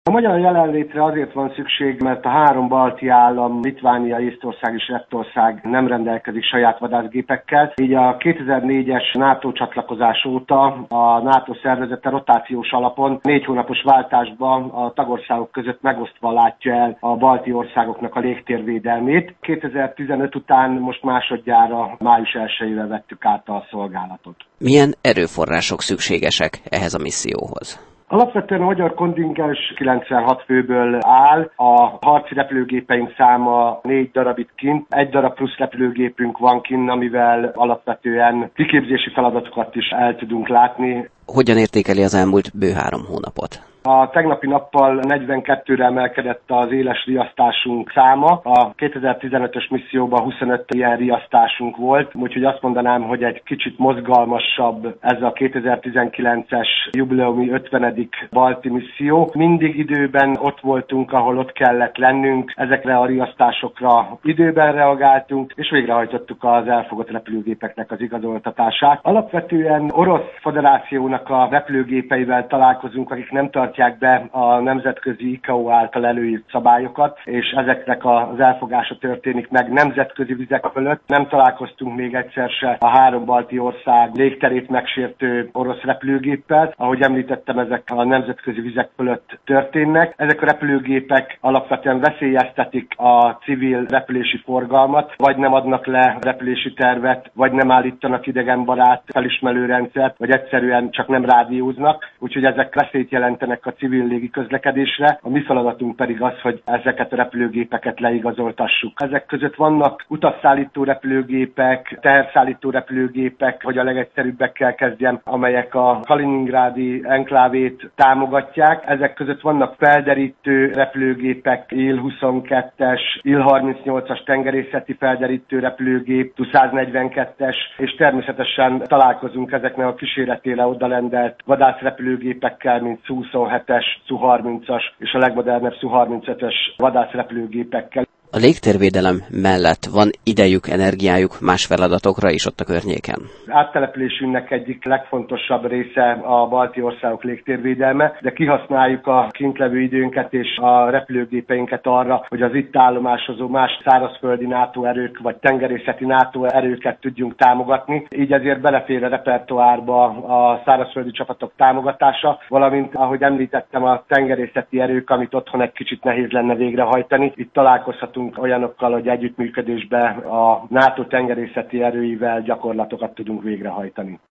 A magyar jelenlétre azért van szükség, mert a három balti állam, Litvánia, Észtország és Lettország nem rendelkezik saját vadászgépekkel. Így a 2004-es NATO csatlakozás óta a NATO szervezete rotációs alapon 4 hónapos váltásban a tagországok között megosztva látja el a balti országoknak a légtérvédelmét. 2015 után most másodjára május 1-ével vettük át a szolgálatot. Milyen erőforrások szükségesek ehhez a misszióhoz? Alapvetően a magyar kontingens 96 főből áll, a harci repülőgépeink száma 4 darabig kint, 1 darab plusz repülőgépünk van kint, amivel alapvetően kiképzési feladatokat is el tudunk látni. Hogyan értékeli az elmúlt bő 3 hónapot? A tegnapi nappal 42-re emelkedett az éles riasztásunk száma. A 2015-ös misszióban 25 ilyen riasztásunk volt, úgyhogy azt mondanám, hogy egy kicsit mozgalmasabb ez a 2019-es jubileumi 50. balti misszió. Mindig időben ott voltunk, ahol ott kellett lennünk, ezekre a riasztásokra időben reagáltunk, és végrehajtottuk az elfogott repülőgépeknek az igazoltatását. Alapvetően Orosz Föderációnak a repülőgépeivel találkozunk, akik nem tartják be a nemzetközi ICAO által előírt szabályokat, és ezeknek az elfogása történik meg nemzetközi vizek fölött. Nem találkoztunk még egyszer se a 3 balti ország légterét megsértő orosz repülőgéppel. Ahogy említettem, ezek a nemzetközi vizek fölött történnek. Ezek a repülőgépek alapvetően veszélyeztetik a civil repülési forgalmat, vagy nem adnak le repülési tervet, vagy nem állítanak idegenbarát felismerő rendszert, vagy egyszerűen csak nem rádióznak, úgyhogy ezek veszélyt jelentenek a civil légi közlekedésre. A mi feladatunk pedig az, hogy ezeket a repülőgépeket leigazoltassuk. Ezek között vannak utasszállító repülőgépek, teherszállító repülőgépek, hogy a legegyszerűbbekkel kezdjem, amelyek a kaliningrádi enklávét támogatják. Ezek között vannak felderítő repülőgépek, Il-22-es, Il-38-as tengerészeti felderítő repülőgép, Tu-142-es, és természetesen találkozunk ezeknek a kíséretére odalendelt vadászrepülőgépekkel, mint Su-27-es, Su-30-as és a legmodernebb Su-35-ös vadászrepülőgépekkel. A légtérvédelem mellett van idejük, energiájuk más feladatokra is ott a környéken? Áttelepülésünknek egyik legfontosabb része a balti országok légtérvédelme, de kihasználjuk a kintlevő időnket és a repülőgépeinket arra, hogy az itt állomásozó más szárazföldi NATO erők vagy tengerészeti NATO erőket tudjunk támogatni. Így ezért belefér a repertoárba a szárazföldi csapatok támogatása, valamint, ahogy említettem, a tengerészeti erők, amit otthon egy kicsit nehéz lenne végrehajtani. Itt találkozhatunk olyanokkal, hogy együttműködésben a NATO tengerészeti erőivel gyakorlatokat tudunk végrehajtani.